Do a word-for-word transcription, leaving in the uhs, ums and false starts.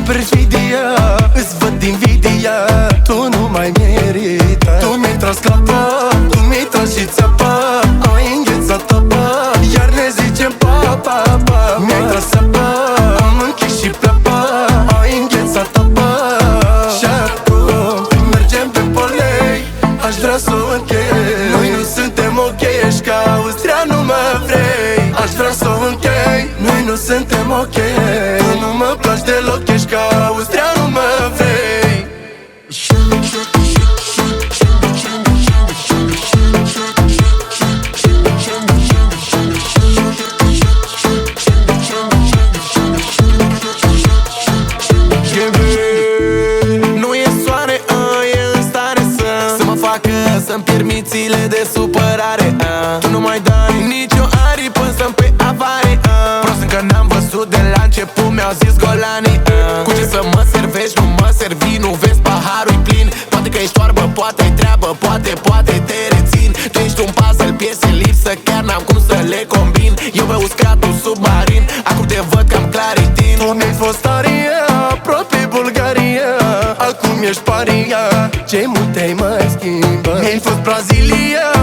perfidia, îți văd invidia. Tu nu mai merită. Tu mi-ai tras clapa, tu mi-ai tras și țeapa. Ai înghețat apa, iar ne zicem pa, pa, pa. Mi-ai tras apa, am închis și pleapa. Ai înghețat apa și acum mergem pe polei. Aș vrea să o închei. Noi nu suntem ok, ești ca Austria, nu mă vrei. Aș vrea să o închei. Noi nu suntem ok. Tu nu mă placi deloc, ești ca Austria, nu mă vrei. Nu e soare, e în stare să Să mă facă să-mi pierd mințile de supărare. Tu nu mai dai nicio aripă să-mi pe avare. Prost încă n-am văzut de la început, mi-au zis golanii. Cu ce să mă servești, nu mă servi, nu vezi paharul-i plin. Poate că ești oarbă, poate-i treabă, poate, poate te rețin. Tu ești un puzzle, piese lipsă, chiar n-am cum să le combin. Eu pe uscatul submarin, acum te văd cam claritin. Tu mi-ai fost aria, aproape Bulgaria. Acum ești paria, ce mult te-ai mai schimbat. Mi-ai fost Brazilia,